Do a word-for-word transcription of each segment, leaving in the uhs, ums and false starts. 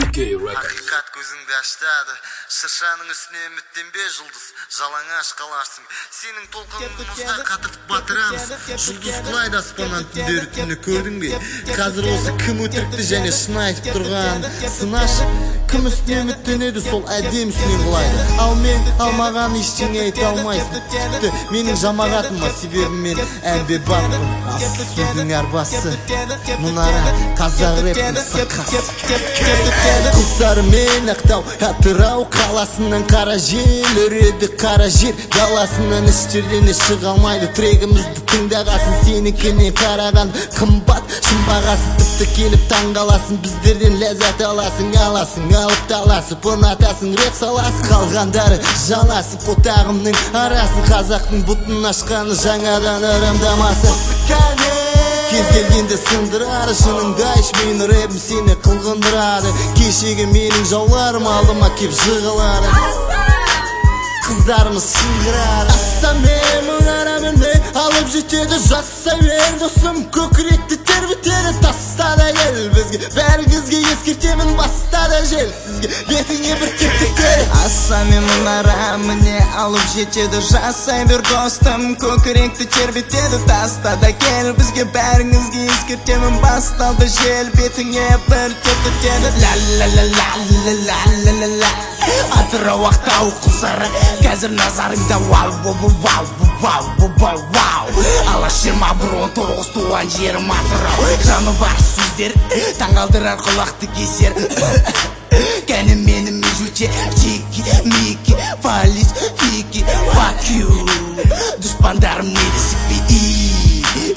Hakikat gözüngde açtады. Шыршаның үстіне үміттенбе жұлдыз, жалаңаш қаларсың. Сенің толқыныңды мұзға қатыртып батырамыз. Жұлдыз құлайды аспаннан түндері түні көрдің бе? Қазір осы кім өтірікті және шын айтып тұрған? Сынашы, кім үстіне үміттенеді, сол әдем үстінен құлайды. Ал мен алмаған ештеңе айта алмайсың. Тіпті менің жамағатыма, себебі мен әмбебаппын. Сөздің арбасы, мұнара, қазақ рэптің сықасы. Құлсары мен ақтау, Атырау қаласынан қара жел үреді, қара жер даласынан іштерден шыға алмайды. Трегімізді тыңдағасын, сенікіне қараған қымбат шымбағасы, тіпті келіп таңғаласын, біздерден ләззат аласың, аласың, алып таласып ұнатасың, реп саласы, қалғандары жаласып отағымның арасын, қазақтың бұтын ашқаны жаңадан ырымдамасы. Кез келгенде сындырады, шыныңда еш мен рэпім сені қылғындырады. Кешегі менің жауларым алдыма кеп жығылады, қыздарымыз сыңғырады. Аса мен мұнарамын алып жетеді, жаса бер досым, көкіректі тербетеді. Таста да кел бізге, бәрі кезге ескертемін, баста да жел сізге, бетіңе бір тектіктер. Аса мен мұнарамын алып жетеді, жаса бер достым, көкіректі тербетеді. Таста да кел бізге, бәріңізге ескертемін, басталды жел, бетіңе бір тектіктер. Ла-ла-ла-ла-ла-ла-ла-ла-ла, Атырау ақтау құлсары, қазір назарыңда вау вау вау вау вау вау. Алаш жиырма бір он тоғыз туған жерім Атырау, жаны бар сөздер таңғалдырар құлақты кезер. Кәні менің межуте тики мики фалис фики fuck you. Дұшпандарым не десіп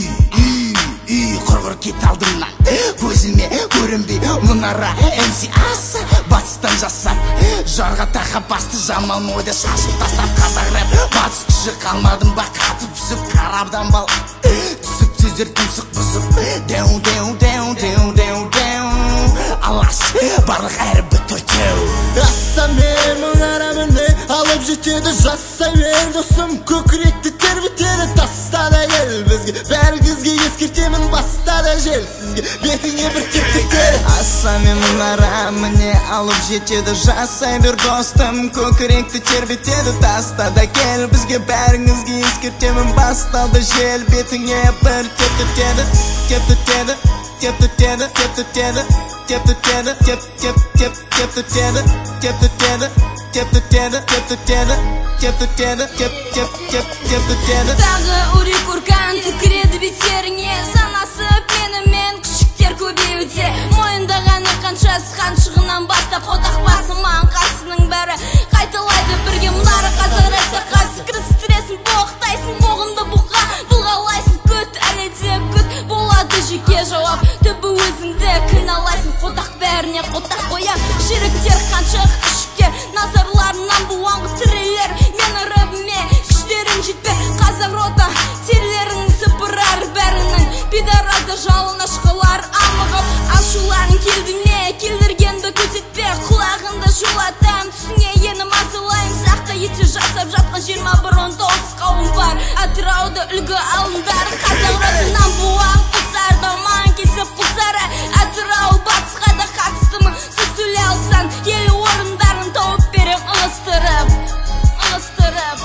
бе, құрғыр кет алдымнан, көзіме көрінбей мұнара эм си Аса батыстан жасап, жарға тақап басты жамал мойды шашып тастап. Қазақ рэп батыс күші қалмадым ба, қатып түсіп қарабдан бал түсіп, сөздер тұмсық бұзып, дэу дэу дэу дэу дэу дэу, алаш барлық әрбі төртеу. Аса мен мұнарамын алып жетеді, жаса бер досым, көкіректі тербетеді. Таста да кел бізге, бәрі кезге ескертемін, баста да жел сізге, бетіңе бір тектіктер. Аса мен мұнарамын алып жетеді, жаса бер достым, көкіректі тербетеді. Таста да кел бізге, бәріңізге ескертемін, басталды жел, бетіңе бір тектіктер. Тектіктер, тектіктер, тектіктер, тектіктер, тектіктер, тектіктер, тектіктер, тектіктер, тектіктер, тектіктер, тектіктер. Тағы үрек ұрқан түкіреді беттеріңе, санасып менімен күшіктер көбеуде. Мойындағаны қаншасы қаншығынан бастап, қотақ басыман қасының бәрі қайталайды бірге. Мұнары қазір сақасы, кірістіресің, боқтайсың, боғымды бұқа бұлғалайсың. Күт, әлі де күт, болады жеке жауап, түбі өзіңді кіналайсың. Қотақ бәріне қотақ қоям, шеріктер қаншық күшіктер, назарларынан буаңғы тірелер. Мені рыбыме күштерің жетпер, қазақ рота терлерің сыпырар бәрінің. Пидаразды жалын ашқылар амығып, ашуларын келді ме, келдіргенді көтетпе, құлағынды шулатам, түсіне ені мазылайым. Сақта ете жасап жатқан жиырма бір он тоғыз қауым бар, Атырауды үлгі алындар. Қазақ ротынан буаң құлсарды маң кесіп құлсары, Атырау батысқа да қатыстымын, сіз сөйле алсан, ел орындарын тауып берем ығыстырып, ығыстырып.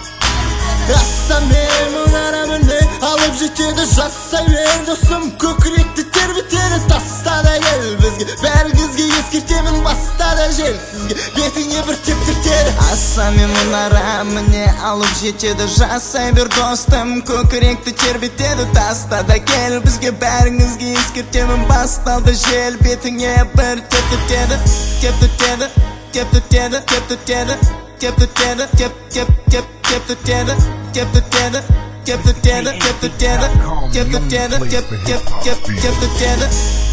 Аса мен мұнарамын алып жетеді, жаса бер досым, көкіректі тербетеді. Таста да кел бізге, бәрі кезге ескертемін, баста да жел сізге, бетіңе бір тектіктер. Аса мен мұнарамын алып жетеді, жаса бер достым, көкіректі тербетеді. Таста да кел бізге, бәріңізге ескертемін, басталды жел, бетіңе бір тектіктер. Тектіктер, тектіктер, тектіктер, тектіктер, тектіктер, тектіктер, тектіктер, тектіктер, тектіктер, тектіктер, тектіктер, тектіктер.